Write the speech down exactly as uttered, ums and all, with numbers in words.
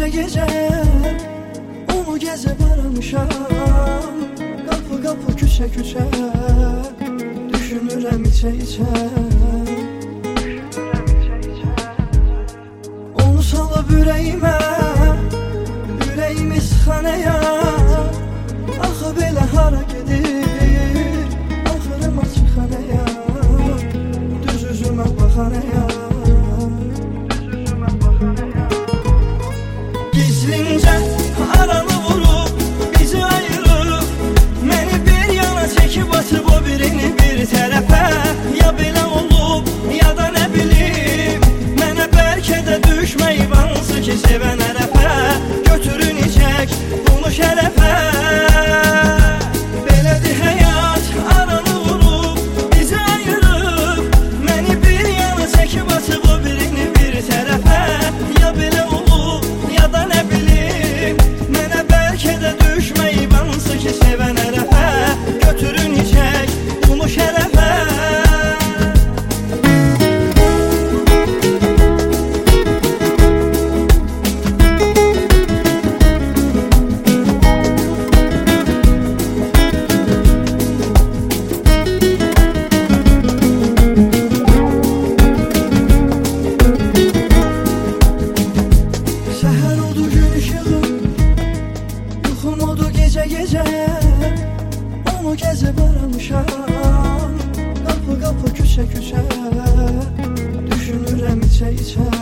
gece onu gezip aramışam. Kapı kapı küçe küçe düşünürəm içe içe. Onu salıb ürəyimə, ürəyimi sıxanaya. Axı belə hara gedir, axırım açıq xanaya. Düz üzümə baxanaya. Gizlincə aranı vurub, bizi ayırıb, məni bir yana çəkib atıb o birini bir tərəfə. Ya belə olub, ya da nə bilim, mənə bəlkə də düşməyib hansı ki sevən ərəfə. Götürün içək bunu şərəfə. Belədir həyat, aranı vurub, bizi ayırıb, məni bir yana çəkib atıb o birini bir tərəfə. Ya belə olub, ya da nə bilim, mənə bəlkə də düşməyib hansı ki sevən ərəfə. Götürün içək bunu şərəfə. Səhər oldu gün işığı, yuxum oldu gecə gecə. Onu gəzib aramışam, qapı qapı küçə küçə düşünürəm içə içə.